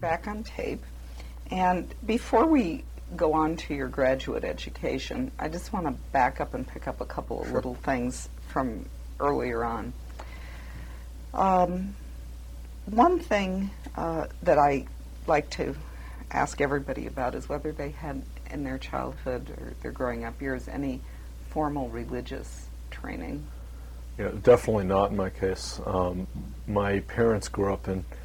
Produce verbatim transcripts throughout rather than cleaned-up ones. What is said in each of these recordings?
back on tape. And before we go on to your graduate education, I just want to back up and pick up a couple of Sure. little things from earlier on. Um, one thing uh, that I like to ask everybody about is whether they had in their childhood or their growing up years any formal religious training. Yeah, definitely not in my case. Um, my parents grew up in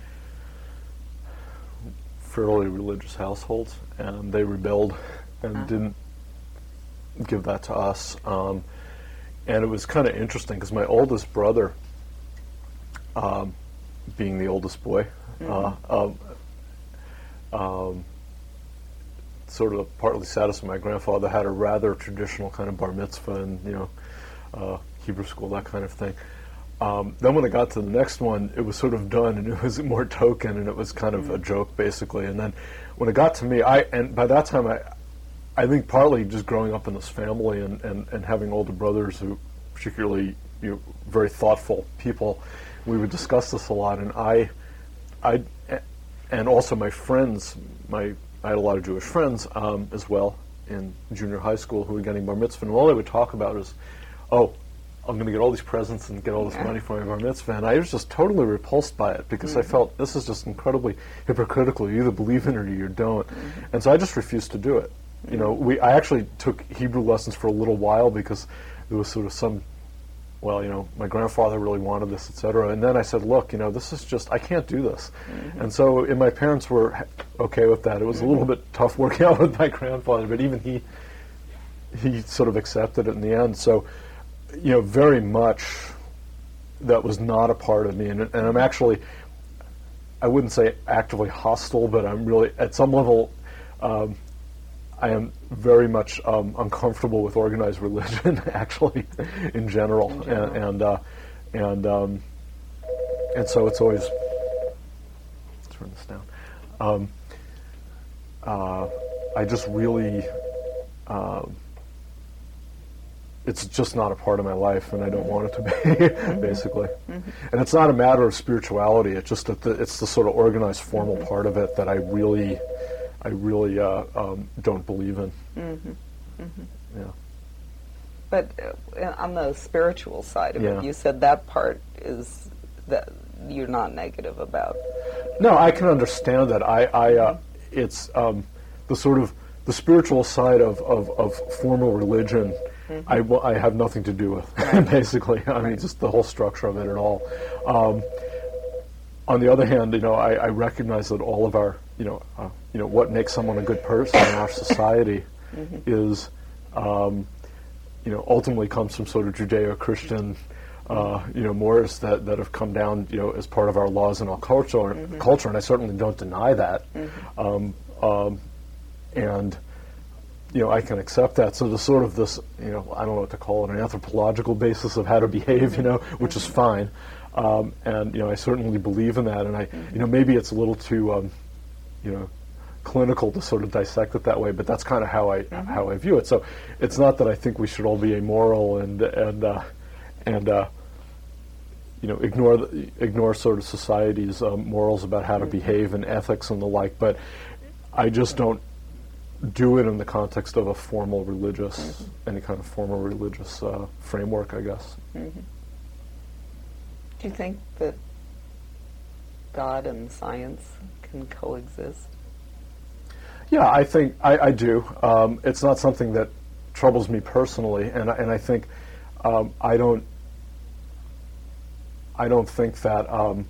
fairly religious households, and they rebelled and Uh-huh. didn't give that to us. Um, and it was kind of interesting because my oldest brother, um, being the oldest boy, uh, um, um, sort of partly satisfied. My grandfather had a rather traditional kind of bar mitzvah and, you know, uh, Hebrew school, that kind of thing. Um, then when I got to the next one, it was sort of done, and it was more token, and it was kind of a joke, basically. And then when it got to me, I and by that time, I I think partly just growing up in this family and, and, and having older brothers who particularly, you know, very thoughtful people, we would discuss this a lot. And I, I, and also my friends, my I had a lot of Jewish friends um, as well in junior high school who were getting bar mitzvah, and all they would talk about is, oh, I'm going to get all these presents and get all this Yeah. money for my bar mitzvah. And I was just totally repulsed by it because Mm-hmm. I felt this is just incredibly hypocritical. You either believe in it or you don't. Mm-hmm. And so I just refused to do it. Mm-hmm. You know, we I actually took Hebrew lessons for a little while because there was sort of some, well, you know, my grandfather really wanted this, et cetera. And then I said, look, you know, this is just, I can't do this. Mm-hmm. And so and my parents were ha- okay with that. It was mm-hmm. a little bit tough working out with my grandfather, but even he, he sort of accepted it in the end. So, you know, very much that was not a part of me. And, and I'm actually, I wouldn't say actively hostile, but I'm really, at some level, um, I am very much um, uncomfortable with organized religion, actually, in general. In general. And and uh, and, um, and so it's always, let's turn this down. Um, uh, I just really, uh, it's just not a part of my life, and I don't want it to be, mm-hmm. basically. Mm-hmm. And it's not a matter of spirituality. It's just that the, it's the sort of organized, formal mm-hmm. part of it that I really, I really uh, um, don't believe in. Mm-hmm. Mm-hmm. Yeah. But uh, on the spiritual side of Yeah. it, you said that part is that you're not negative about. No, I can understand that. I, I uh, it's um, the sort of the spiritual side of, of, of formal religion. Mm-hmm. I, w- I have nothing to do with, right. basically. I right. mean, just the whole structure of it and all. Um, on the other hand, you know, I, I recognize that all of our, you know, uh, you know, what makes someone a good person in our society mm-hmm. is, um, you know, ultimately comes from sort of Judeo-Christian, uh, you know, mores that, that have come down, you know, as part of our laws and our culture. Mm-hmm. Culture, and I certainly don't deny that. Mm-hmm. Um, um, and you know, I can accept that. So there's sort of this, you know, I don't know what to call it, an anthropological basis of how to behave, you know, which is fine. Um, and, you know, I certainly believe in that. And I, you know, maybe it's a little too, um, you know, clinical to sort of dissect it that way, but that's kind of how I mm-hmm. how I view it. So it's not that I think we should all be amoral and, and, uh, and uh, you know, ignore the, ignore sort of society's um, morals about how to mm-hmm. behave and ethics and the like, but I just don't do it in the context of a formal religious, mm-hmm. any kind of formal religious uh, framework, I guess. Mm-hmm. Do you think that God and science can coexist? Yeah, I think I, I do. Um, it's not something that troubles me personally, and I, and I think um, I don't. I don't think that. Um,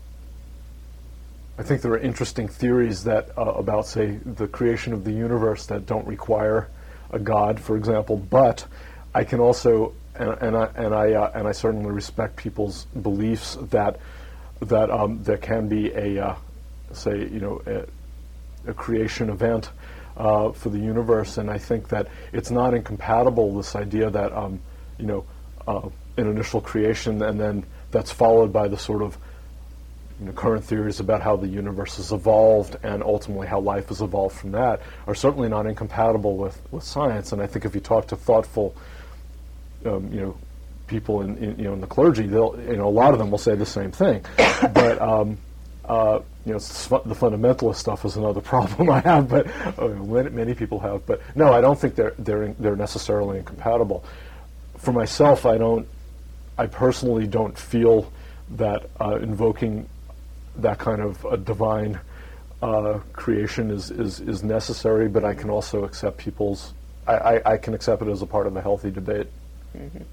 I think there are interesting theories that uh, about, say, the creation of the universe that don't require a God, for example. But I can also, and, and I and I uh, and I certainly respect people's beliefs that that um, there can be a, uh, say, you know, a, a creation event uh, for the universe, and I think that it's not incompatible. This idea that um, you know, uh, an initial creation, and then that's followed by the sort of You know, current theories about how the universe has evolved and ultimately how life has evolved from that are certainly not incompatible with, with science. And I think if you talk to thoughtful, um, you know, people in, in you know in the clergy, they'll you know a lot of them will say the same thing. But um, Uh, you know, s- the fundamentalist stuff is another problem I have, but uh, many, many people have. But no, I don't think they're they're in, they're necessarily incompatible. For myself, I don't. I personally don't feel that uh, invoking that kind of a divine uh, creation is, is is necessary. But I can also accept people's. I, I, I can accept it as a part of a healthy debate. Mm-hmm.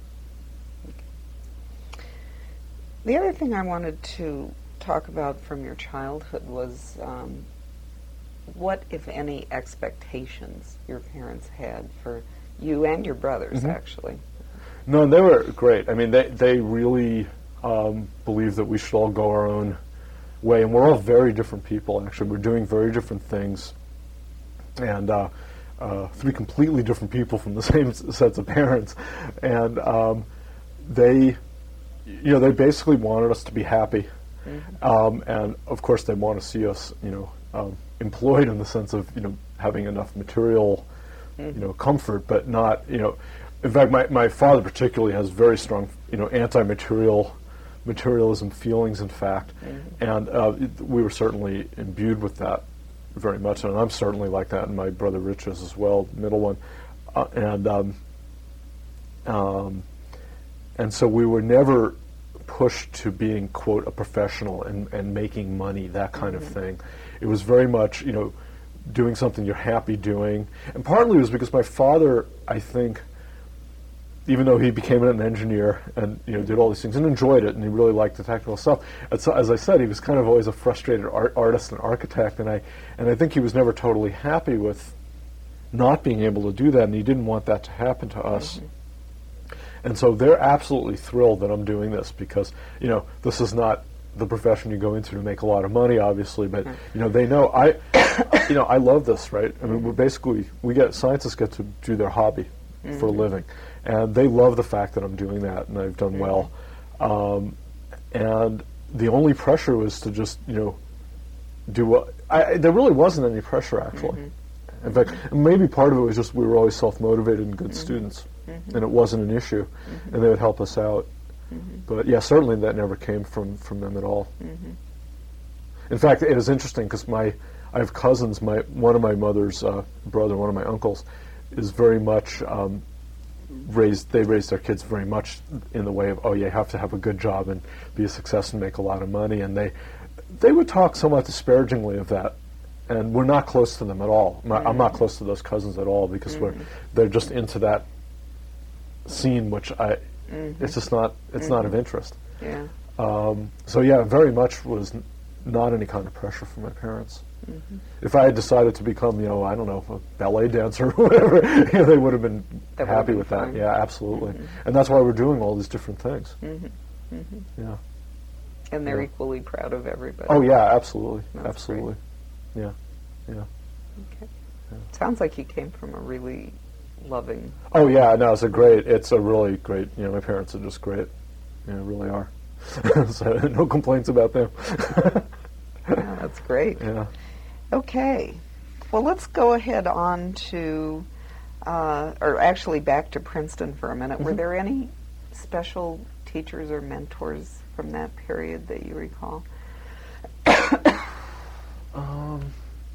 The other thing I wanted to talk about from your childhood was um, what, if any, expectations your parents had for you and your brothers, mm-hmm. actually. No, they were great. I mean, they, they really um, believed that we should all go our own way, and we're all very different people, actually. We're doing very different things, and uh, uh, three completely different people from the same s- sets of parents, and um, they, you know, they basically wanted us to be happy. Mm-hmm. Um, and of course, they want to see us, you know, um, employed in the sense of, you know, having enough material, mm-hmm. you know, comfort, but not, you know. In fact, my, my father particularly has very strong, you know, anti-material materialism feelings. In fact, mm-hmm. and uh, it, we were certainly imbued with that very much, and I'm certainly like that, and my brother Rich is as well, middle one, uh, and um, um, and so we were never pushed to being, quote, a professional and, and making money, that kind mm-hmm. of thing. It was very much, you know, doing something you're happy doing. And partly it was because my father, I think, even though he became an engineer and, you know, did all these things and enjoyed it and he really liked the technical stuff, as, as I said, he was kind of always a frustrated art, artist and architect, and I, and I think he was never totally happy with not being able to do that, and he didn't want that to happen to us. Mm-hmm. And so they're absolutely thrilled that I'm doing this because, you know, this is not the profession you go into to make a lot of money, obviously, but, you know, they know I, you know, I love this, right? I mean, we're basically, we get, scientists get to do their hobby mm-hmm. for a living, and they love the fact that I'm doing that, and I've done well. Um, and the only pressure was to just, you know, do what, I, there really wasn't any pressure, actually. Mm-hmm. In fact, maybe part of it was just we were always self-motivated and good mm-hmm. students. Mm-hmm. And it wasn't an issue, mm-hmm. and they would help us out. Mm-hmm. But yeah, certainly that never came from, from them at all. Mm-hmm. In fact, it is interesting because my I have cousins. My one of my mother's uh, brother, one of my uncles, is very much um, raised. They raised their kids very much in the way of, oh, yeah, you have to have a good job and be a success and make a lot of money. And they they would talk somewhat disparagingly of that. And we're not close to them at all. Mm-hmm. I'm not close to those cousins at all because mm-hmm. we're they're just into that scene, which I, mm-hmm. it's just not, it's mm-hmm. not of interest. Yeah. Um, so yeah, very much was n- not any kind of pressure from my parents. Mm-hmm. If I had decided to become, you know, I don't know, a ballet dancer or whatever, you know, they would have been that happy been with fine. that. Yeah, absolutely. Mm-hmm. And that's why we're doing all these different things. Mm-hmm. Mm-hmm. Yeah. And they're yeah. equally proud of everybody. Oh yeah, absolutely, That's absolutely. Great. Yeah, yeah. Okay. Yeah. Sounds like you came from a really loving. Oh yeah, no, it's a great. It's a really great. You know, my parents are just great. Yeah, really are. So no complaints about them. Yeah, that's great. Yeah. Okay. Well, let's go ahead on to, uh, or actually back to Princeton for a minute. Mm-hmm. Were there any special teachers or mentors from that period that you recall? um,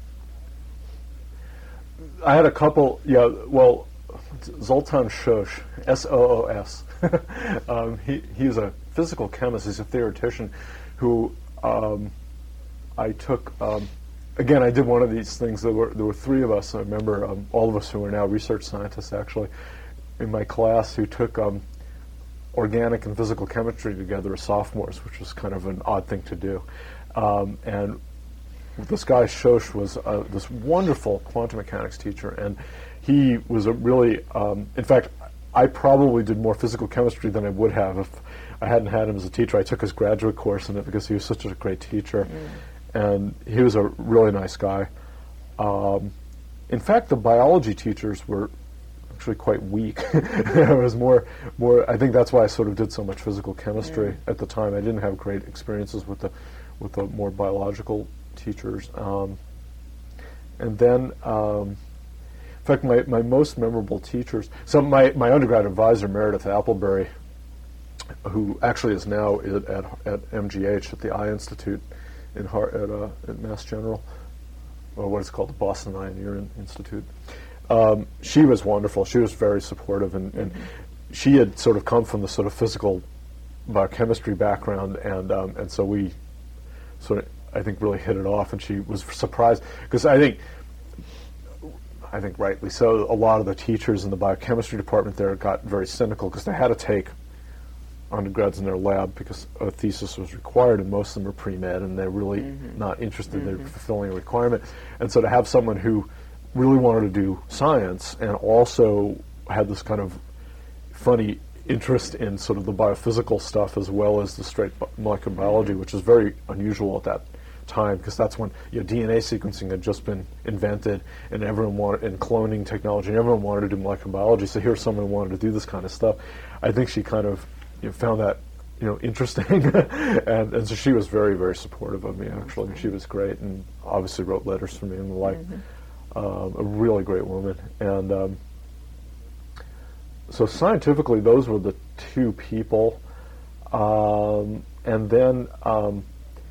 I had a couple. Yeah. Well. Zoltan Shosh, S O O S. um, he he's a physical chemist. He's a theoretician who um, I took. Um, again, I did one of these things. There were there were three of us. I remember um, all of us who are now research scientists, actually, in my class, who took um, organic and physical chemistry together as sophomores, which was kind of an odd thing to do. Um, and this guy Shosh was uh, this wonderful quantum mechanics teacher, and he was a really, um, in fact, I probably did more physical chemistry than I would have if I hadn't had him as a teacher. I took his graduate course in it because he was such a great teacher, mm. and he was a really nice guy. Um, in fact, the biology teachers were actually quite weak. It was more, more. I think that's why I sort of did so much physical chemistry mm. at the time. I didn't have great experiences with the, with the more biological teachers, um, and then. Um, In fact, my, my most memorable teachers, so my, my undergrad advisor, Meredith Appleberry, who actually is now at, at, at M G H, at the Eye Institute in Har- at, uh, at Mass General, or what is called the Boston Eye and Ear Institute. Um, she was wonderful. She was very supportive, and, and mm-hmm. she had sort of come from the sort of physical biochemistry background, and um, and so we sort of, I think, really hit it off. And she was surprised because I think, I think rightly so, a lot of the teachers in the biochemistry department there got very cynical because they had to take undergrads in their lab because a thesis was required, and most of them were pre-med, and they're really mm-hmm. not interested. Mm-hmm. They're fulfilling a requirement, and so to have someone who really wanted to do science and also had this kind of funny interest in sort of the biophysical stuff as well as the straight molecular biology, which is very unusual at that time because that's when, you know, D N A sequencing had just been invented, and everyone wanted, and cloning technology, and everyone wanted to do molecular biology. So here's someone who wanted to do this kind of stuff. I think she kind of, you know, found that, you know, interesting, and, and so she was very, very supportive of me. Actually, she was great, and obviously wrote letters for me and the like. Mm-hmm. Um, a really great woman, and um, so scientifically, those were the two people, um, and then, um,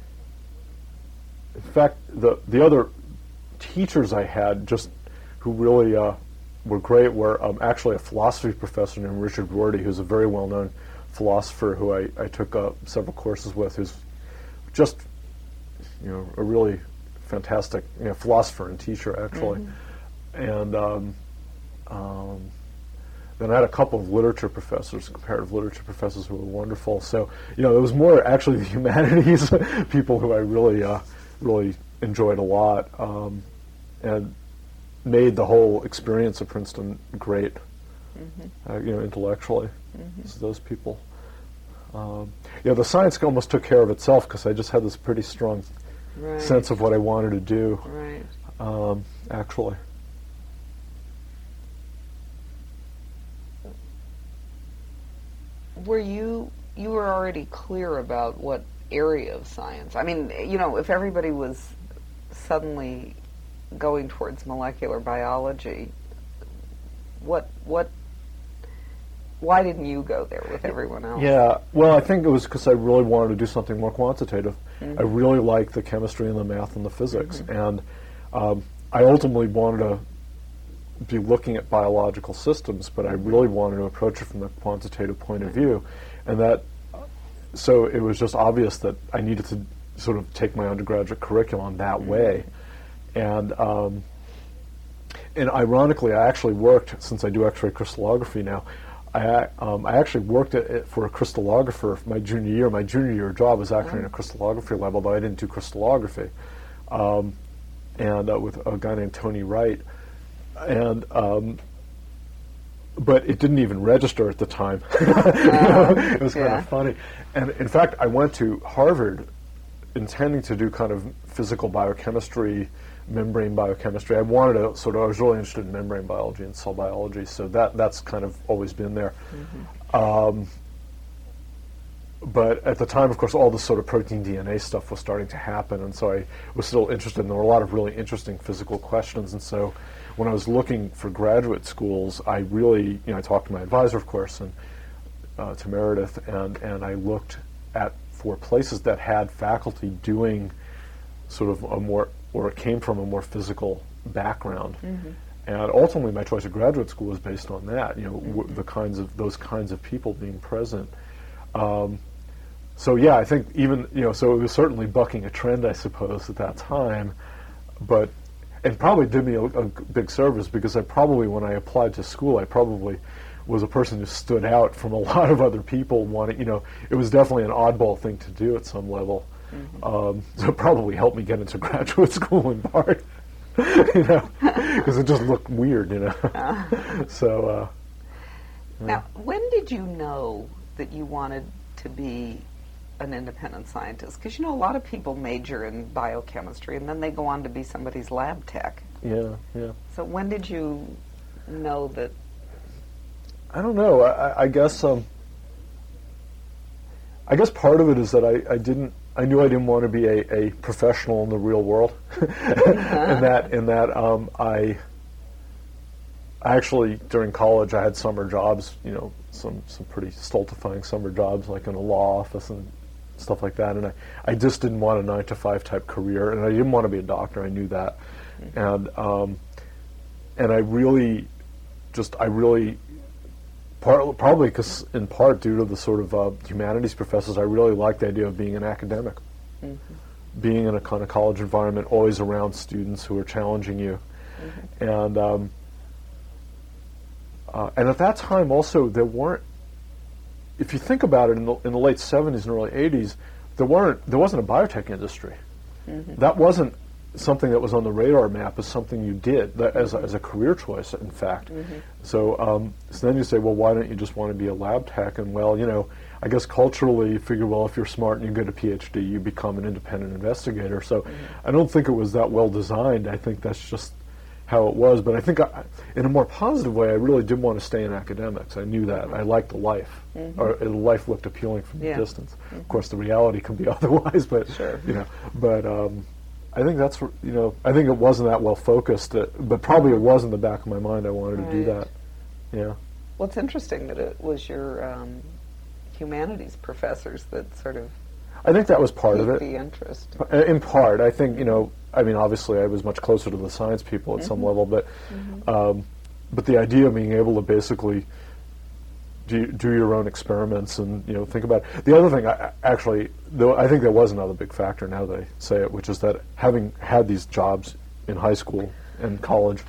in fact, the the other teachers I had just who really uh, were great were um, actually a philosophy professor named Richard Rorty, who's a very well-known philosopher who I, I took uh, several courses with, who's just, you know, a really fantastic, you know, philosopher and teacher, actually. Mm-hmm. And um, um, then I had a couple of literature professors, comparative literature professors, who were wonderful. So, you know, it was more actually the humanities people who I really, uh, really enjoyed a lot, um, and made the whole experience of Princeton great, mm-hmm. uh, you know, intellectually. Mm-hmm. So those people. Um, yeah, the science almost took care of itself because I just had this pretty strong Right. sense of what I wanted to do, right. um, actually. Were you, you were already clear about what area of science? I mean, you know, if everybody was suddenly going towards molecular biology, what, what, why didn't you go there with everyone else? Yeah, well, I think it was because I really wanted to do something more quantitative. Mm-hmm. I really liked the chemistry and the math and the physics, mm-hmm. and um, I ultimately wanted to be looking at biological systems, but I really wanted to approach it from the quantitative point of view, and that, so it was just obvious that I needed to sort of take my undergraduate curriculum that mm-hmm. way, and um, and ironically, I actually worked, since I do X-ray crystallography now, I, um, I actually worked at it for a crystallographer my junior year. My junior year job was actually oh. in a crystallography lab, although I didn't do crystallography, um, and uh, with a guy named Tony Wright. And um, but it didn't even register at the time. you know, it was kind yeah. of funny. And in fact, I went to Harvard intending to do kind of physical biochemistry, membrane biochemistry. I wanted to sort of, I was really interested in membrane biology and cell biology, so that that's kind of always been there. Mm-hmm. Um, but at the time, of course, all this sort of protein D N A stuff was starting to happen, and so I was still interested, and there were a lot of really interesting physical questions, and so when I was looking for graduate schools, I really, you know, I talked to my advisor, of course, and uh, to Meredith, and, and I looked at for places that had faculty doing sort of a more, or it came from a more physical background. Mm-hmm. And ultimately, my choice of graduate school was based on that, you know, mm-hmm. w- the kinds of, those kinds of people being present. Um, so yeah, I think even, you know, so it was certainly bucking a trend, I suppose, at that time, but, and probably did me a, a big service, because I probably, when I applied to school, I probably was a person who stood out from a lot of other people wanting, you know, it was definitely an oddball thing to do at some level. Mm-hmm. Um, so it probably helped me get into graduate school in part, you know, because it just looked weird, you know. Uh. So, uh, now, when did you know that you wanted to be an independent scientist? Because, you know, a lot of people major in biochemistry and then they go on to be somebody's lab tech. Yeah, yeah. So when did you know that? I don't know. I, I guess um, I guess part of it is that I, I didn't. I knew I didn't want to be a, a professional in the real world. uh-huh. in that, in that, um, I. I actually, during college, I had summer jobs. You know, some some pretty stultifying summer jobs, like in a law office and stuff like that. And I, I just didn't want a nine to five type career, and I didn't want to be a doctor. I knew that, mm-hmm. and um, and I really, just I really, part, probably because in part due to the sort of uh, humanities professors, I really liked the idea of being an academic, mm-hmm. being in a kind of college environment, always around students who are challenging you, mm-hmm. and. Um, Uh, and at that time, also, there weren't. If you think about it, in the, in the late seventies and early eighties, there weren't. There wasn't a biotech industry. Mm-hmm. That wasn't something that was on the radar map as something you did that as a, as a career choice. In fact, mm-hmm. so um, so then you say, well, why don't you just want to be a lab tech? And well, you know, I guess culturally, you figure, well, if you're smart and you get a PhD, you become an independent investigator. So mm-hmm. I don't think it was that well designed. I think that's just how it was, but I think I, in a more positive way, I really did want to stay in academics. I knew that. I liked the life, mm-hmm. or uh, life looked appealing from yeah. a distance. Mm-hmm. Of course, the reality can be otherwise, but sure. you know. But um, I think that's you know. I think it wasn't that well focused, uh, but probably it was in the back of my mind. I wanted right. to do that. Yeah. Well, it's interesting that it was your um, humanities professors that sort of. I think that was part of it. The interest. In part, I think you know. I mean, obviously, I was much closer to the science people at mm-hmm. some level, but mm-hmm. um, but the idea of being able to basically do, do your own experiments and you know think about it. The other thing, I, actually, though, I think there was another big factor. Now that I say it, which is that having had these jobs in high school and college,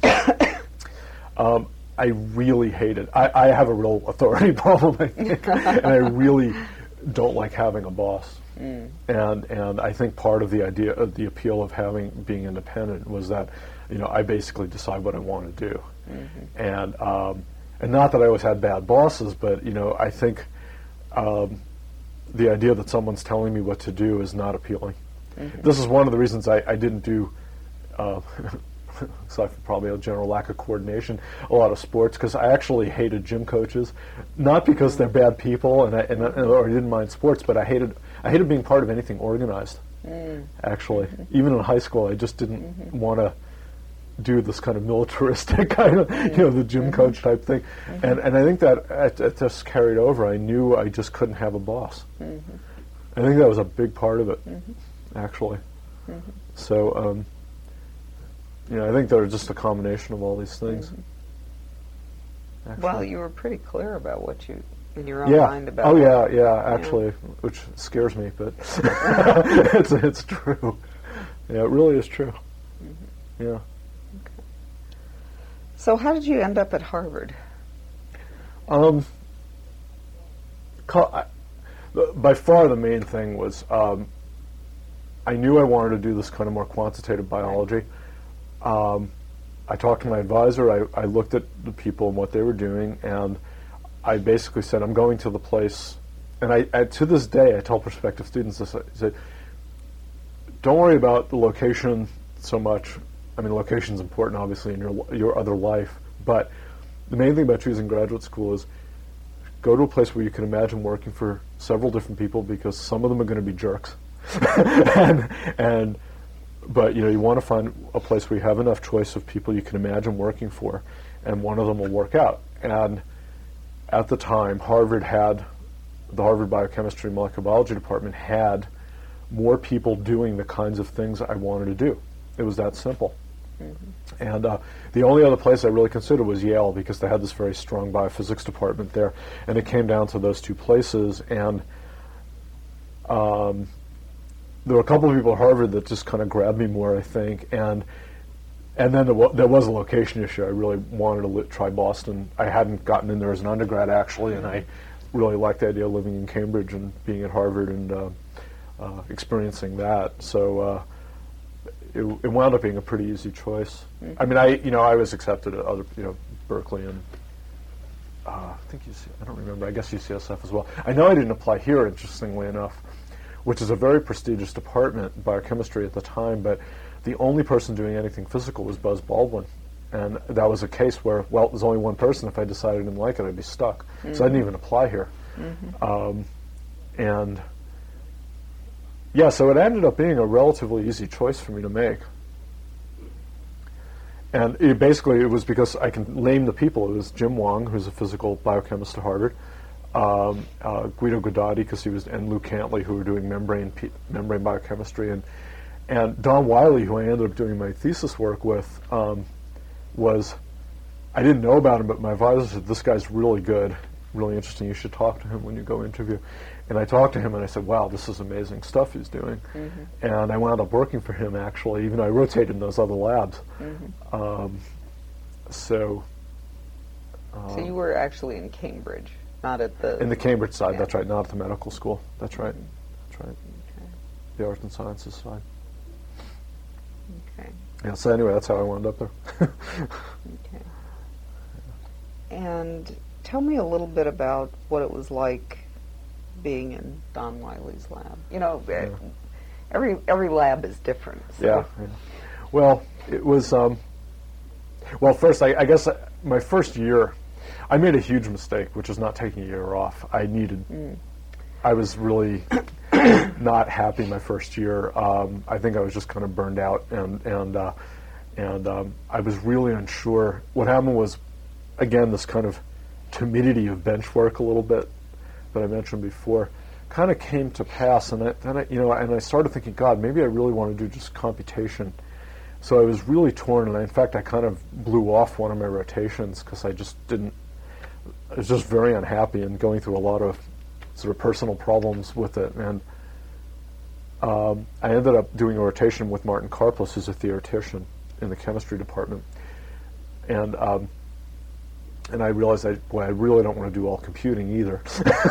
um, I really hated. I, I have a real authority problem, I think, and I really don't like having a boss. Mm. And and I think part of the idea of the appeal of having being independent was that, you know, I basically decide what I want to do, mm-hmm. and um, and not that I always had bad bosses, but you know, I think um, the idea that someone's telling me what to do is not appealing. Mm-hmm. This is one of the reasons I, I didn't do. Uh, aside from probably a general lack of coordination, a lot of sports, because I actually hated gym coaches, not because they're bad people and I, and, I, or I didn't mind sports, but I hated I hated being part of anything organized. Mm. Actually, mm-hmm. even in high school, I just didn't mm-hmm. want to do this kind of militaristic kind of, mm-hmm. you know, the gym mm-hmm. coach type thing, mm-hmm. and and I think that it, it just carried over. I knew I just couldn't have a boss. Mm-hmm. I think that was a big part of it, mm-hmm. actually. Mm-hmm. So. Um, Yeah, I think they're just a combination of all these things. Mm-hmm. Well, you were pretty clear about what you, in your own yeah. mind about. Oh yeah, yeah, actually, yeah. which scares me, but it's it's true. Yeah, it really is true. Mm-hmm. Yeah. Okay. So, how did you end up at Harvard? Um, I, by far the main thing was um, I knew I wanted to do this kind of more quantitative biology. Right. Um, I talked to my advisor, I, I looked at the people and what they were doing, and I basically said, I'm going to the place, and I, I to this day, I tell prospective students this, I said, don't worry about the location so much. I mean, location's important, obviously, in your your other life, but the main thing about choosing graduate school is go to a place where you can imagine working for several different people, because some of them are going to be jerks. and, and But you know, you want to find a place where you have enough choice of people you can imagine working for, and one of them will work out. And at the time, Harvard had, the Harvard Biochemistry and Molecular Biology Department had more people doing the kinds of things I wanted to do. It was that simple. Mm-hmm. And uh, the only other place I really considered was Yale, because they had this very strong biophysics department there. And it came down to those two places. And um, there were a couple of people at Harvard that just kind of grabbed me more, I think, and and then there, wa- there was a location issue. I really wanted to li- try Boston. I hadn't gotten in there as an undergrad, actually, and I really liked the idea of living in Cambridge and being at Harvard and uh, uh, experiencing that. So uh, it, it wound up being a pretty easy choice. Mm-hmm. I mean, I you know I was accepted at other you know Berkeley and uh, I think U C, I don't remember. I guess U C S F as well. I know I didn't apply here, interestingly enough, which is a very prestigious department, biochemistry at the time, but the only person doing anything physical was Buzz Baldwin. And that was a case where, well, there's only one person. If I decided I didn't like it, I'd be stuck. Mm-hmm. So I didn't even apply here. Mm-hmm. Um, and, yeah, so it ended up being a relatively easy choice for me to make. And it basically, it was because I can name the people. It was Jim Wong, who's a physical biochemist at Harvard. um, uh, Guido Guidotti, because he was, and Lou Cantley, who were doing membrane P, membrane biochemistry, and and Don Wiley, who I ended up doing my thesis work with, um, was, I didn't know about him, but my advisor said, this guy's really good, really interesting, you should talk to him when you go interview. And I talked to him and I said, wow, this is amazing stuff he's doing. Mm-hmm. And I wound up working for him, actually, even though I rotated in those other labs. Mm-hmm. Um, so... Um, so you were actually in Cambridge, not at the... In the Cambridge side, yeah. that's right, not at the medical school. That's right. Mm-hmm. That's right. Okay. The arts and sciences side. Okay. Yeah, so anyway, that's how I wound up there. Okay. And tell me a little bit about what it was like being in Don Wiley's lab. You know, yeah. every every lab is different. So. Yeah, yeah. Well, it was, um, well, first, I, I guess uh, my first year, I made a huge mistake, which is not taking a year off. I needed, mm. I was really not happy my first year. Um, I think I was just kind of burned out, and, and, uh, and um, I was really unsure. What happened was, again, this kind of timidity of bench work a little bit that I mentioned before kind of came to pass, and I, then I, you know, and I started thinking, God, maybe I really want to do just computation. So I was really torn, and I, in fact, I kind of blew off one of my rotations because I just didn't. I was just very unhappy and going through a lot of sort of personal problems with it, and um, I ended up doing a rotation with Martin Karplus, who's a theoretician in the chemistry department, and. Um, And I realized, I, boy, I really don't want to do all computing either.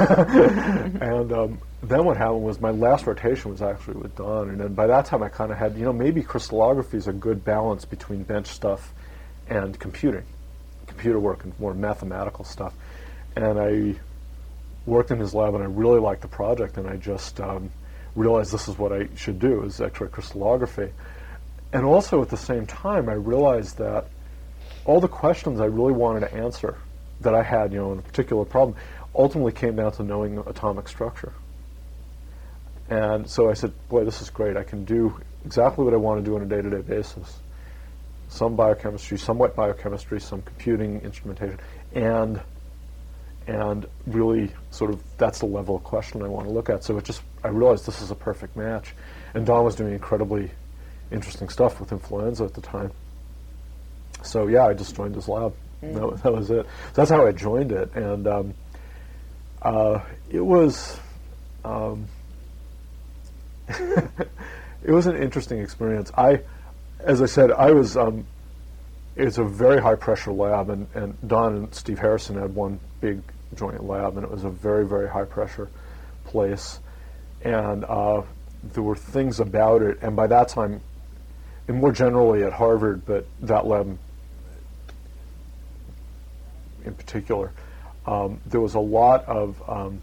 And um, then what happened was my last rotation was actually with Don. And then by that time I kind of had, you know, maybe crystallography is a good balance between bench stuff and computing, computer work and more mathematical stuff. And I worked in his lab and I really liked the project, and I just um, realized this is what I should do, is X-ray crystallography. And also at the same time I realized that all the questions I really wanted to answer that I had, you know, in a particular problem, ultimately came down to knowing atomic structure. And so I said, boy, this is great. I can do exactly what I want to do on a day-to-day basis. Some biochemistry, some wet biochemistry, some computing, instrumentation, and and really sort of that's the level of question I want to look at. So it just, I realized this is a perfect match. And Don was doing incredibly interesting stuff with influenza at the time. So yeah, I just joined his lab. Mm. That, that was it. So that's how I joined it, and um, uh, it was um, it was an interesting experience. I, as I said, I was. Um, it's a very high pressure lab, and, and Don and Steve Harrison had one big joint lab, and it was a very very high pressure place, and uh, there were things about it. And by that time, and more generally at Harvard, but that lab in particular, um, there was a lot of um,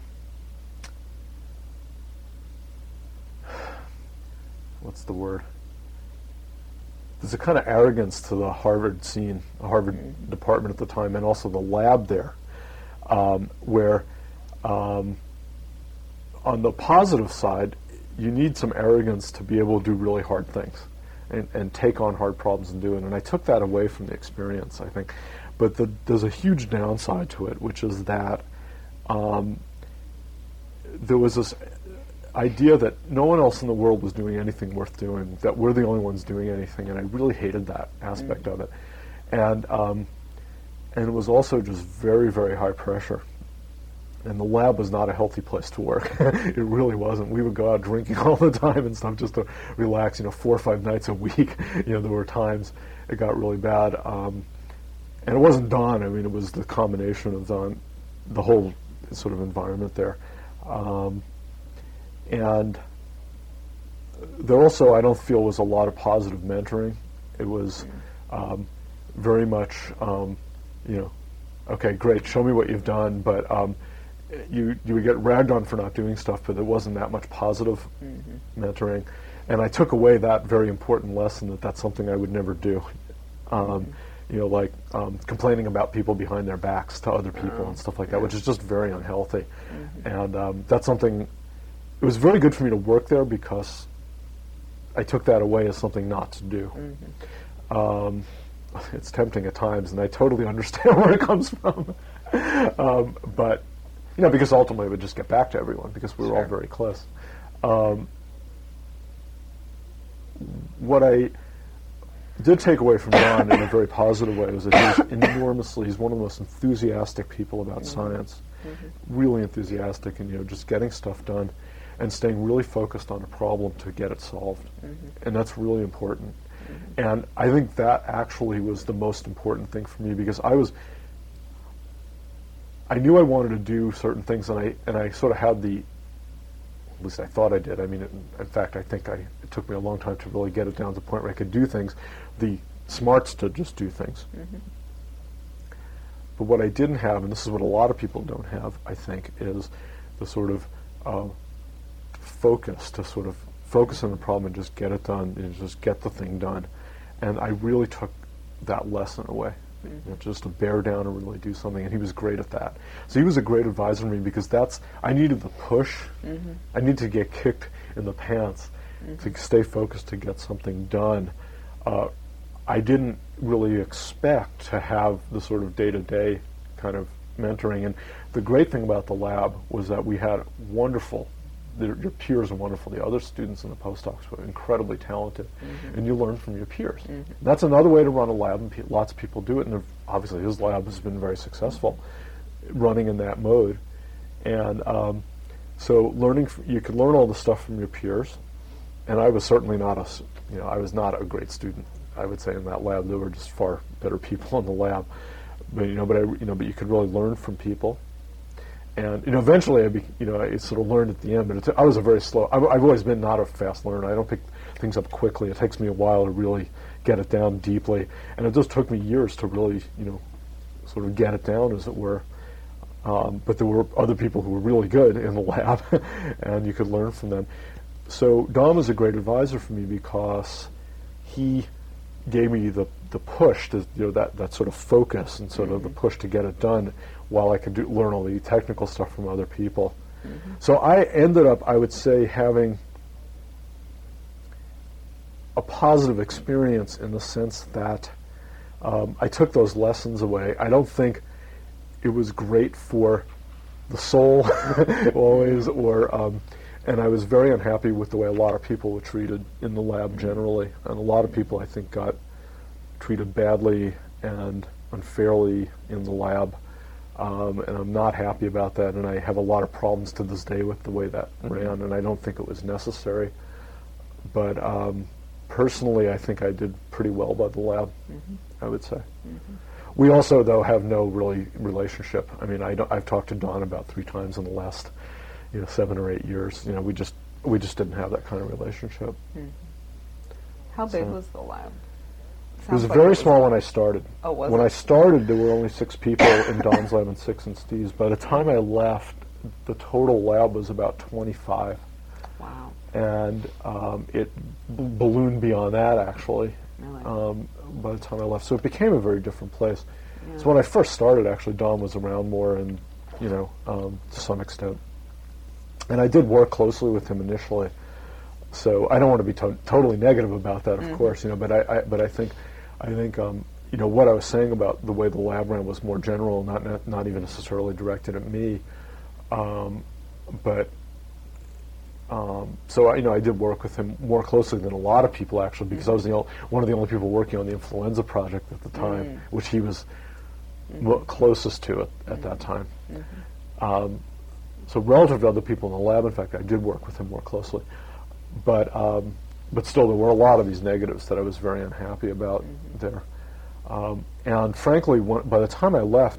what's the word? There's a kind of arrogance to the Harvard scene, the Harvard mm-hmm. department at the time, and also the lab there, um, where um, on the positive side, you need some arrogance to be able to do really hard things and, and take on hard problems and do it. And I took that away from the experience, I think. But the, there's a huge downside to it, which is that um, there was this idea that no one else in the world was doing anything worth doing, that we're the only ones doing anything, and I really hated that aspect mm. of it. And um, and it was also just very, very high pressure. And the lab was not a healthy place to work. It really wasn't. We would go out drinking all the time and stuff just to relax, you know, four or five nights a week. You know, there were times it got really bad. Um, and it wasn't Don. I mean, it was the combination of Don, the whole sort of environment there. Um, and there also, I don't feel, was a lot of positive mentoring. It was um, very much, um, you know, okay, great, show me what you've done, but um, you you would get ragged on for not doing stuff, but there wasn't that much positive mm-hmm. mentoring. And I took away that very important lesson that that's something I would never do. Um, mm-hmm. You know, like um, complaining about people behind their backs to other people oh, and stuff like that, yeah. which is just very unhealthy. Mm-hmm. And um, that's something, it was very good for me to work there because I took that away as something not to do. Mm-hmm. Um, it's tempting at times, and I totally understand where it comes from. um, but you know, because ultimately it would just get back to everyone because we were Sure. all very close. Um, what I did take away from Don in a very positive way was that he's enormously, he's one of the most enthusiastic people about mm-hmm. science, mm-hmm. really enthusiastic and, you know, just getting stuff done and staying really focused on a problem to get it solved. Mm-hmm. And that's really important. Mm-hmm. And I think that actually was the most important thing for me because I was, I knew I wanted to do certain things and I, and I sort of had the, at least I thought I did. I mean, it, in fact, I think I, it took me a long time to really get it down to the point where I could do things, the smarts to just do things. Mm-hmm. But what I didn't have, and this is what a lot of people don't have, I think, is the sort of uh, focus to sort of focus on the problem and just get it done, and just get the thing done. And I really took that lesson away. You know, just to bear down and really do something, and he was great at that. So he was a great advisor to me because that's, I needed the push. Mm-hmm. I needed to get kicked in the pants mm-hmm. to stay focused to get something done. Uh, I didn't really expect to have the sort of day-to-day kind of mentoring. And the great thing about the lab was that we had wonderful, the, your peers are wonderful. The other students in the postdocs were incredibly talented, mm-hmm. and you learn from your peers. Mm-hmm. That's another way to run a lab, and pe- lots of people do it, and obviously his lab has been very successful running in that mode. And um, so learning, f- you could learn all the stuff from your peers, and I was certainly not a, you know, I was not a great student, I would say, in that lab. There were just far better people in the lab, but you know, but I, you know, but you could really learn from people. And you know, eventually, I be, you know, I sort of learned at the end. But it I was a very slow. I've, I've always been not a fast learner. I don't pick things up quickly. It takes me a while to really get it down deeply, and it just took me years to really, you know, sort of get it down, as it were. Um, but there were other people who were really good in the lab, and you could learn from them. So Don was a great advisor for me because he gave me the the push to, you know, that that sort of focus and sort mm-hmm. of the push to get it done, while I could do, learn all the technical stuff from other people. Mm-hmm. So I ended up, I would say, having a positive experience in the sense that um, I took those lessons away. I don't think it was great for the soul always, or um, and I was very unhappy with the way a lot of people were treated in the lab generally, and a lot of people, I think, got treated badly and unfairly in the lab. Um, and I'm not happy about that, and I have a lot of problems to this day with the way that mm-hmm. ran, and I don't think it was necessary. But um, personally, I think I did pretty well by the lab, mm-hmm. I would say. Mm-hmm. We also, though, have no really relationship. I mean, I don't, I've talked to Don about three times in the last, you know, seven or eight years. You know, we just we just didn't have that kind of relationship. Mm-hmm. How big so. was the lab? It was like very it was small when I started. Oh, was when it? I started, there were only six people in Don's lab and six in Steve's. By the time I left, the total lab was about twenty-five. Wow. And um, it b- ballooned beyond that, actually, really? um, by the time I left. So it became a very different place. Yeah. So when I first started, actually, Don was around more, and, you know, um, to some extent. And I did work closely with him initially. So I don't want to be to- totally negative about that, of mm-hmm. course, you know, but I, I but I think I think um, you know, what I was saying about the way the lab ran was more general, not not, not even necessarily directed at me, um, but um, so I, you know, I did work with him more closely than a lot of people, actually, because mm-hmm. I was the only, one of the only people working on the influenza project at the time, mm. which he was mm-hmm. mo- closest to it at mm-hmm. that time. Mm-hmm. Um, so relative to other people in the lab, in fact, I did work with him more closely. But um, but still, there were a lot of these negatives that I was very unhappy about mm-hmm. there. Um, and frankly, when, by the time I left,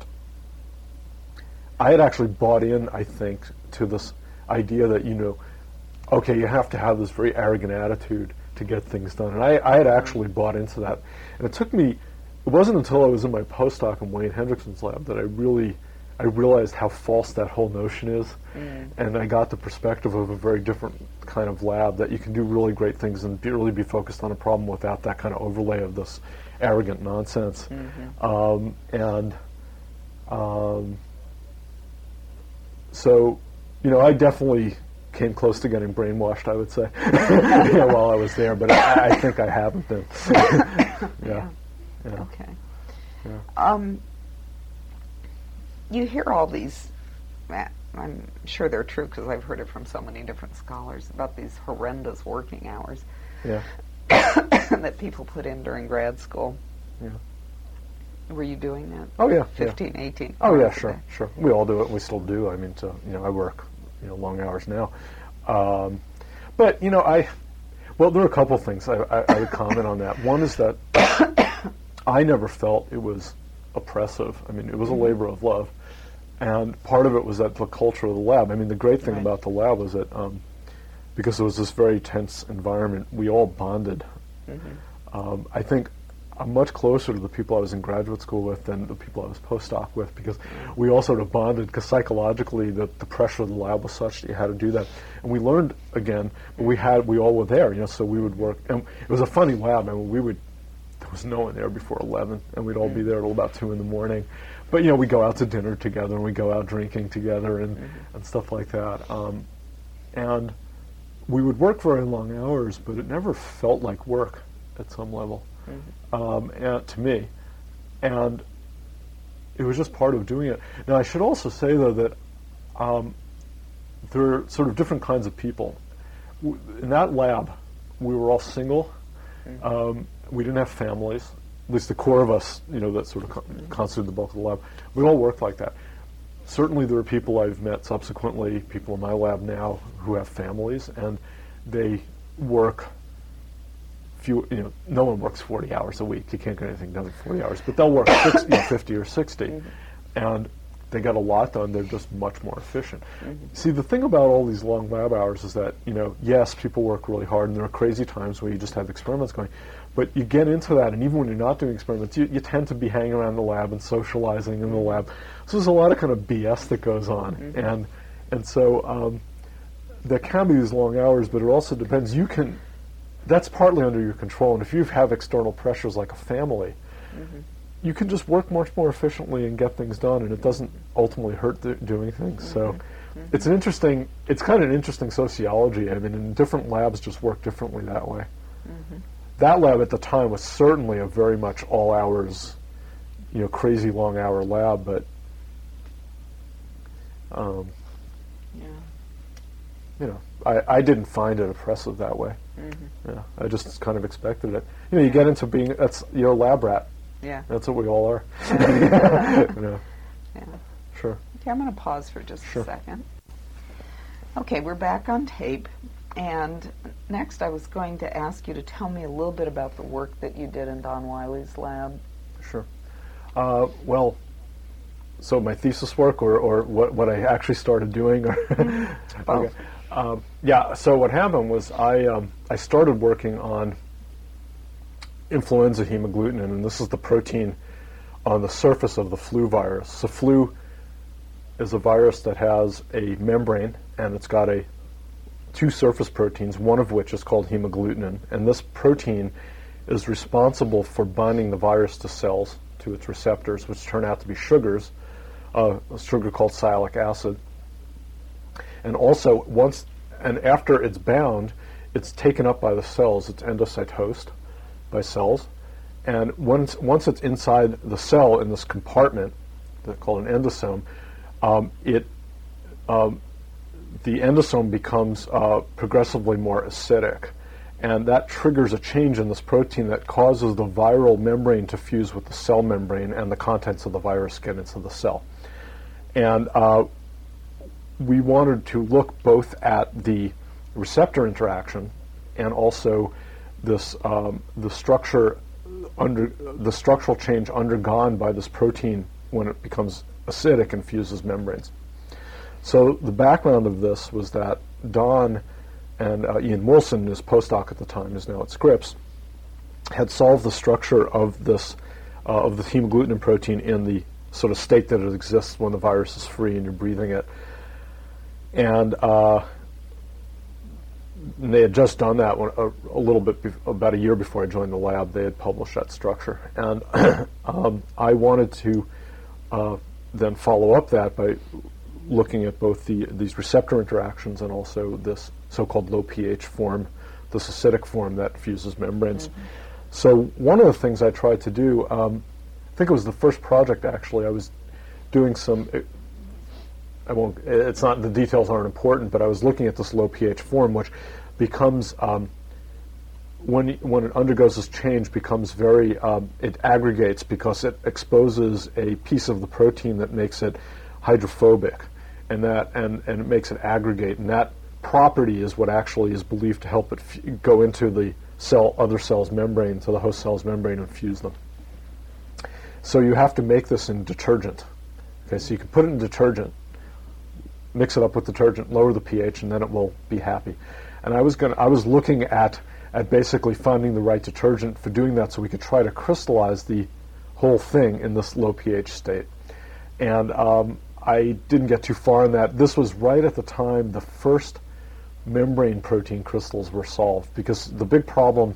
I had actually bought in, I think, to this idea that, you know, okay, you have to have this very arrogant attitude to get things done. And I, I had actually bought into that. And it took me, it wasn't until I was in my postdoc in Wayne Hendrickson's lab that I really, I realized how false that whole notion is. Mm. And I got the perspective of a very different kind of lab, that you can do really great things and be, really be focused on a problem without that kind of overlay of this arrogant nonsense. Mm-hmm. Um, and um, so, you know, I definitely came close to getting brainwashed, I would say, you know, while I was there, but I, I think I haven't been. yeah. yeah. yeah. Okay. Yeah. Um, you hear all these ma- I'm sure they're true because I've heard it from so many different scholars about these horrendous working hours Yeah. that people put in during grad school. Yeah. Were you doing that? Oh yeah. fifteen, yeah. eighteen Oh yeah, hours a sure, day? sure. We all do it. We still do. I mean, so, you know, I work, you know, long hours now. Um, but you know, I well, there are a couple things I, I, I would comment on that. One is that I never felt it was oppressive. I mean, it was a labor of love, and part of it was that the culture of the lab. I mean, the great thing Right. about the lab was that um, because it was this very tense environment, we all bonded. Mm-hmm. Um, I think I'm much closer to the people I was in graduate school with than the people I was postdoc with, because we all sort of bonded, because psychologically the, the pressure of the lab was such that you had to do that. And we learned again, but we had, we all were there, you know, so we would work. And it was a funny lab. I mean, we would, there was no one there before eleven, and we'd all be there till about two in the morning. But, you know, we go out to dinner together, and we go out drinking together and, mm-hmm. and stuff like that. Um, and we would work very long hours, but it never felt like work at some level. Mm-hmm. Um, and to me, and it was just part of doing it. Now, I should also say, though, that um, there are sort of different kinds of people. W- in that lab, we were all single. Mm-hmm. Um, we didn't have families. At least the core of us, you know, that sort of co- mm-hmm. constituted the bulk of the lab. We all worked like that. Certainly, there are people I've met subsequently, people in my lab now, who have families, and they work. Few, you know, no one works forty hours a week. You can't get anything done in forty hours, but they'll work sixty, you know, fifty or sixty, mm-hmm. and they get a lot done. They're just much more efficient. Mm-hmm. See, the thing about all these long lab hours is that, you know, yes, people work really hard, and there are crazy times where you just have experiments going, but you get into that, and even when you're not doing experiments, you, you tend to be hanging around the lab and socializing in the lab. So there's a lot of kind of B S that goes on, mm-hmm. and and so um, there can be these long hours, but it also depends. You can. That's partly under your control, and if you have external pressures like a family, mm-hmm. you can just work much more efficiently and get things done, and it doesn't ultimately hurt th- doing things. Mm-hmm. So mm-hmm. it's an interesting, it's kind of an interesting sociology. I mean, and different labs just work differently that way. Mm-hmm. That lab at the time was certainly a very much all hours, you know, crazy long hour lab, but um, yeah. you know, I, I didn't find it oppressive that way. Mm-hmm. Yeah, I just kind of expected it. You know, you get into being, that's, you're a lab rat. Yeah. That's what we all are. you know. Yeah. Sure. Okay, I'm going to pause for just sure. a second. Okay, we're back on tape, and next I was going to ask you to tell me a little bit about the work that you did in Don Wiley's lab. Sure. Uh, well, so my thesis work, or, or what, what I actually started doing? Or mm-hmm. okay. Um, yeah, so what happened was I um, I started working on influenza hemagglutinin, and this is the protein on the surface of the flu virus. So flu is a virus that has a membrane, and it's got a two surface proteins, one of which is called hemagglutinin, and this protein is responsible for binding the virus to cells, to its receptors, which turn out to be sugars, uh, a sugar called sialic acid. And also, once and after it's bound, it's taken up by the cells. It's endocytosed by cells. And once once it's inside the cell in this compartment, that's called an endosome, um, it um, the endosome becomes uh, progressively more acidic. And that triggers a change in this protein that causes the viral membrane to fuse with the cell membrane, and the contents of the virus get into the cell. And uh, we wanted to look both at the receptor interaction and also this um, the structure under the structural change undergone by this protein when it becomes acidic and fuses membranes. So the background of this was that Don and uh, Ian Wilson, his postdoc at the time, is now at Scripps, had solved the structure of this uh, of the hemagglutinin protein in the sort of state that it exists when the virus is free and you're breathing it. And uh, they had just done that when, a, a little bit, be- about a year before I joined the lab. They had published that structure. And um, I wanted to uh, then follow up that by looking at both the these receptor interactions and also this so-called low pH form, this acidic form that fuses membranes. Mm-hmm. So one of the things I tried to do, um, I think it was the first project actually, I was doing some I won't. It's not the details aren't important, but I was looking at this low pH form, which becomes um, when when it undergoes this change, becomes very. Um, it aggregates because it exposes a piece of the protein that makes it hydrophobic, and that and and it makes it aggregate, and that property is what actually is believed to help it f- go into the cell, other cell's membrane, to the host cell's membrane, and fuse them. So you have to make this in detergent. Okay, so you can put it in detergent, mix it up with detergent, lower the pH, and then it will be happy. And I was going I was looking at at basically finding the right detergent for doing that, so we could try to crystallize the whole thing in this low pH state. And um, I didn't get too far in that. This was right at the time the first membrane protein crystals were solved, because the big problem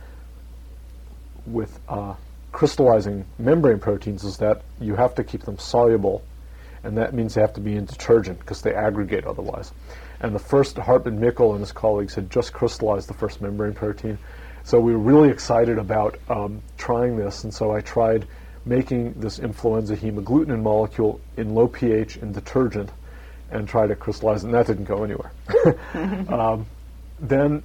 with uh, crystallizing membrane proteins is that you have to keep them soluble, and that means they have to be in detergent because they aggregate otherwise. And the first, Hartmut Mickel and his colleagues had just crystallized the first membrane protein, so we were really excited about um, trying this, and so I tried making this influenza hemagglutinin molecule in low pH in detergent and try to crystallize it, and that didn't go anywhere. um, then,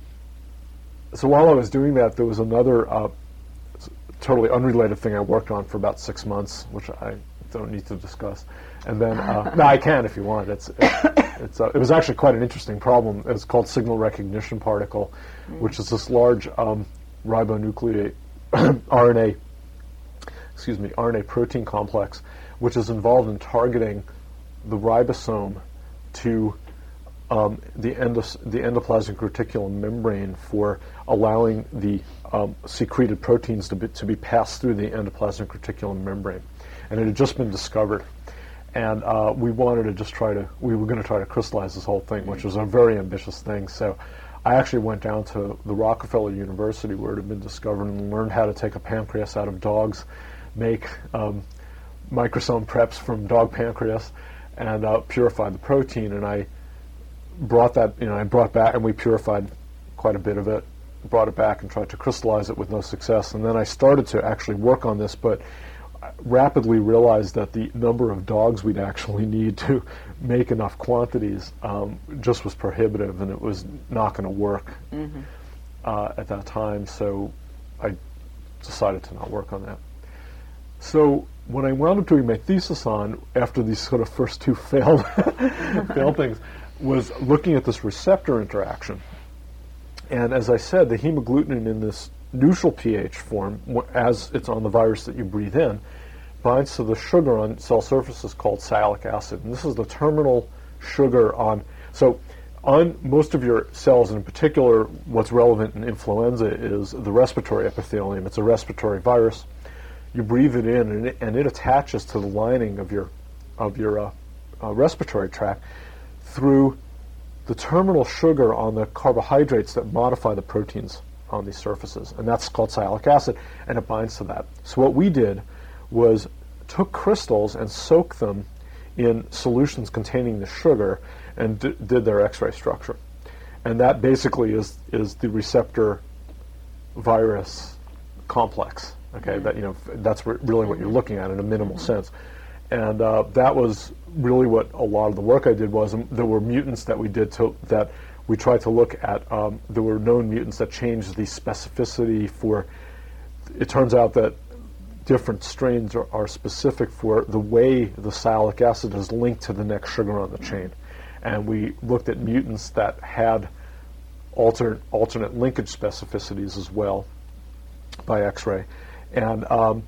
so while I was doing that, there was another uh, totally unrelated thing I worked on for about six months, which I don't need to discuss. And then, uh, no, I can if you want. It's, it, it's, uh, it was actually quite an interesting problem. It's called signal recognition particle, mm. which is this large um, ribonucleate R N A, excuse me, R N A protein complex, which is involved in targeting the ribosome to um, the, endos- the endoplasmic reticulum membrane for allowing the um, secreted proteins to be, to be passed through the endoplasmic reticulum membrane. And it had just been discovered. And uh, we wanted to just try to, we were going to try to crystallize this whole thing, which was a very ambitious thing. So I actually went down to the Rockefeller University where it had been discovered and learned how to take a pancreas out of dogs, make um, microsome preps from dog pancreas, and uh, purified the protein. And I brought that, you know, I brought back, and we purified quite a bit of it, brought it back and tried to crystallize it with no success. And then I started to actually work on this, but rapidly realized that the number of dogs we'd actually need to make enough quantities um, just was prohibitive, and it was not going to work mm-hmm. uh, at that time. So I decided to not work on that. So when I wound up doing my thesis on, after these sort of first two failed, failed things, was looking at this receptor interaction. And as I said, the hemagglutinin in this neutral pH form, as it's on the virus that you breathe in, binds to the sugar on cell surfaces called sialic acid. And this is the terminal sugar on, so on most of your cells, and in particular what's relevant in influenza is the respiratory epithelium. It's a respiratory virus. You breathe it in, and it, and it attaches to the lining of your, of your uh, uh, respiratory tract through the terminal sugar on the carbohydrates that modify the proteins on these surfaces, and that's called sialic acid, and it binds to that. So what we did was took crystals and soaked them in solutions containing the sugar and d- did their X-ray structure. And that basically is is the receptor virus complex. Okay, mm-hmm. that you know that's re- really what you're looking at in a minimal mm-hmm. sense. And uh, that was really what a lot of the work I did was. Um, there were mutants that we did to, that we tried to look at. Um, there were known mutants that changed the specificity for. It turns out that different strains are, are specific for the way the sialic acid is linked to the next sugar on the chain. And we looked at mutants that had alter, alternate linkage specificities as well by X-ray. And um,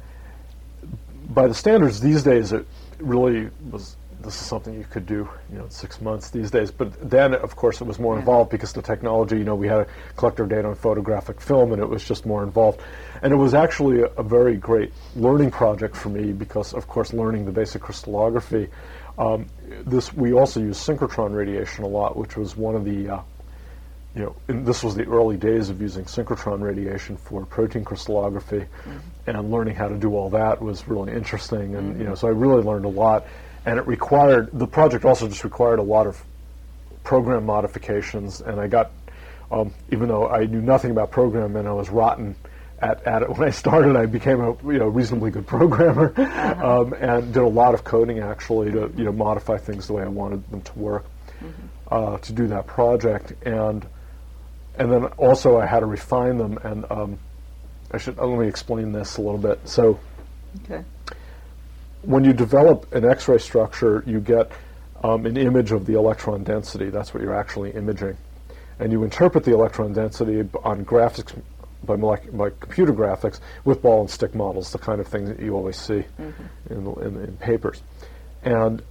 by the standards these days, it really was, this is something you could do, you know, in six months these days. But then, of course, it was more yeah. involved because the technology, you know, we had to collect our data on photographic film, and it was just more involved. And it was actually a, a very great learning project for me because, of course, learning the basic crystallography. Um, this we also used synchrotron radiation a lot, which was one of the, uh, you know, and this was the early days of using synchrotron radiation for protein crystallography, mm-hmm. and learning how to do all that was really interesting. And mm-hmm. you know, so I really learned a lot. And it required, the project also just required a lot of program modifications, and I got, um, even though I knew nothing about program and I was rotten at, at it. When I started, I became a you know reasonably good programmer, uh-huh. um, and did a lot of coding actually to you know modify things the way I wanted them to work, mm-hmm. uh, to do that project, and and then also I had to refine them. And um, I should uh, let me explain this a little bit. So, okay. when you develop an X-ray structure, you get um, an image of the electron density. That's what you're actually imaging. And you interpret the electron density on graphics, by, molec- by computer graphics, with ball and stick models, the kind of thing that you always see mm-hmm. in, the, in, in papers. And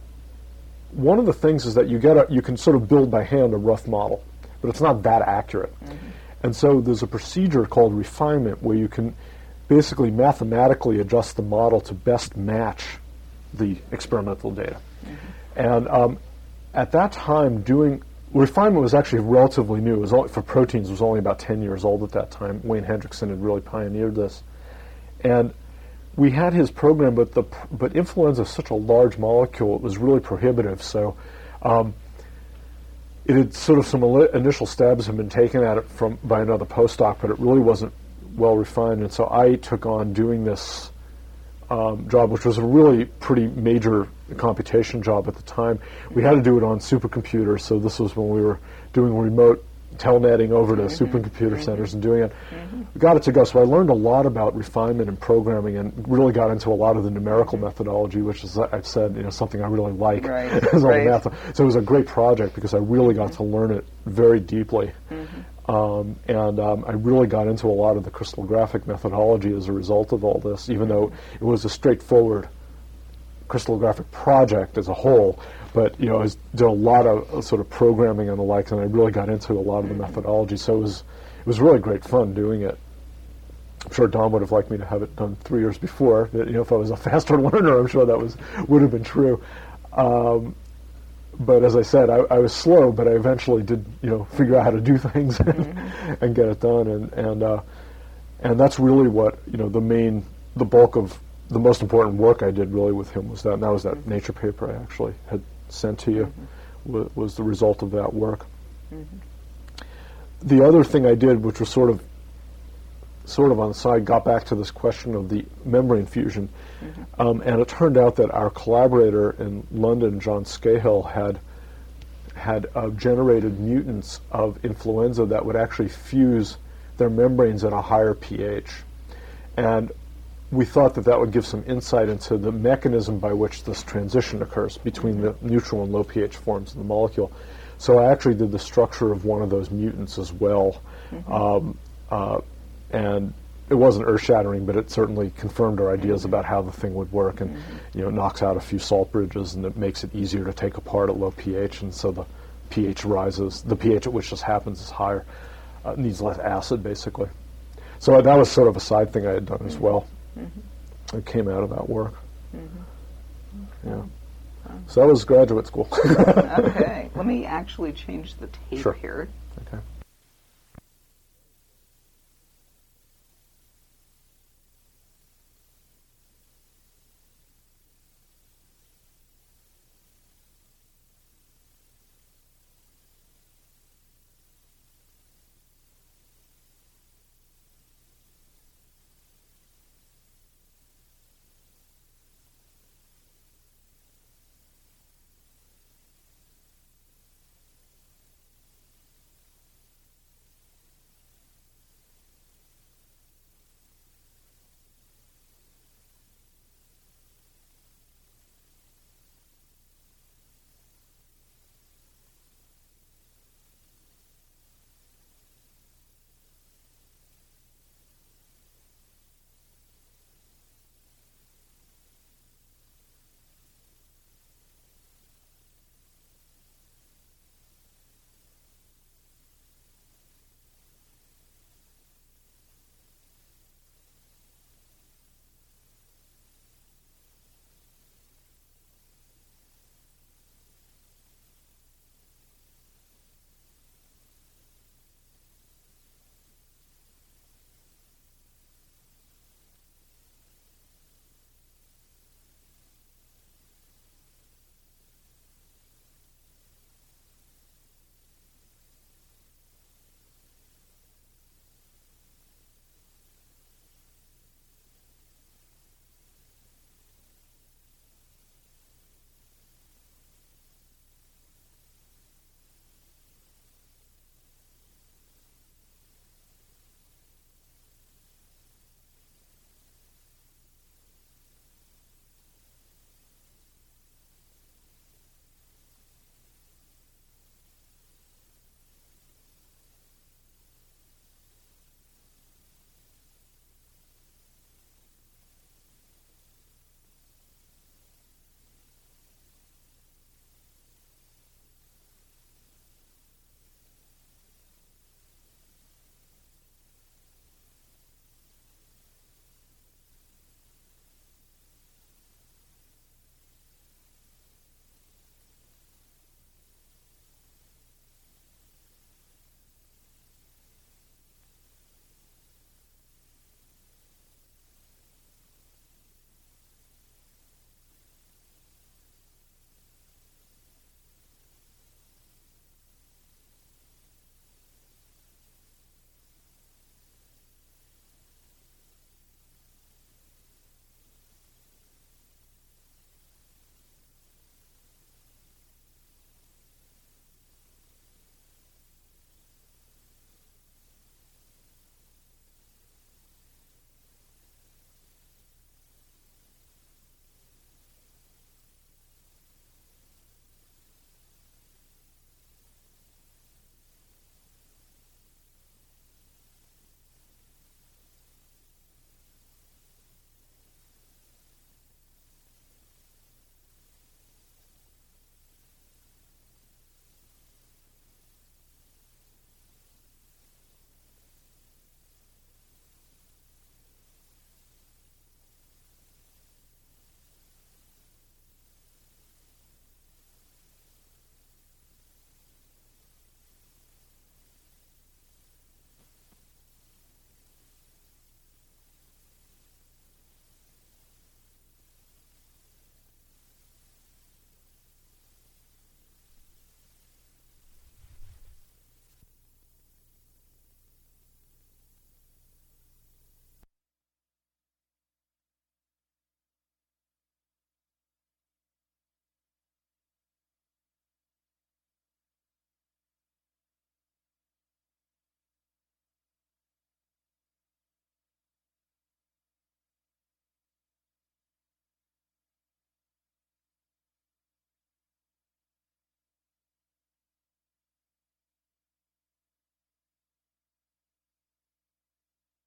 one of the things is that you get a, you can sort of build by hand a rough model, but it's not that accurate. Mm-hmm. And so there's a procedure called refinement where you can basically mathematically adjust the model to best match the experimental data. Mm-hmm. And um, at that time, doing refinement was actually relatively new. It was only, for proteins, it was only about ten years old at that time. Wayne Hendrickson had really pioneered this. And we had his program, but the but influenza is such a large molecule, it was really prohibitive. So um, it had sort of some initial stabs had been taken at it from by another postdoc, but it really wasn't well refined, and so I took on doing this um, job, which was a really pretty major computation job at the time. We had to do it on supercomputers, so this was when we were doing remote telnetting over to mm-hmm. supercomputer mm-hmm. centers and doing it. Mm-hmm. We got it to go, so I learned a lot about refinement and programming, and really got into a lot of the numerical methodology, which is, I've said, you know, something I really like. Right. is all right. the math. So it was a great project because I really got to learn it very deeply. Mm-hmm. Um, and um, I really got into a lot of the crystallographic methodology as a result of all this, even though it was a straightforward crystallographic project as a whole. But you know, I was, did a lot of uh, sort of programming and the like, and I really got into a lot of the methodology. So it was it was really great fun doing it. I'm sure Don would have liked me to have it done three years before. That, you know, if I was a faster learner, I'm sure that was would have been true. Um, But as I said, I, I was slow, but I eventually did, you know, figure out how to do things and, mm-hmm. and get it done, and and uh, and that's really what you know the main, the bulk of the most important work I did really with him was that. And that was that mm-hmm. Nature paper I actually had sent to you, mm-hmm. w- was the result of that work. Mm-hmm. The other thing I did, which was sort of sort of on the side, got back to this question of the membrane fusion. Mm-hmm. Um, and it turned out that our collaborator in London, John Scahill, had had uh, generated mutants of influenza that would actually fuse their membranes at a higher pH. And we thought that that would give some insight into the mechanism by which this transition occurs between the neutral and low pH forms of the molecule. So I actually did the structure of one of those mutants as well. Mm-hmm. Um, uh, and it wasn't earth-shattering, but it certainly confirmed our ideas about how the thing would work, and mm-hmm. you know, knocks out a few salt bridges, and it makes it easier to take apart at low pH, and so the pH rises. The pH at which this happens is higher, uh, needs less acid, basically. So uh, that was sort of a side thing I had done mm-hmm. as well. Mm-hmm. It came out of that work. Mm-hmm. Yeah. Okay. So that was graduate school. Okay. Let me actually change the tape sure. here. Okay.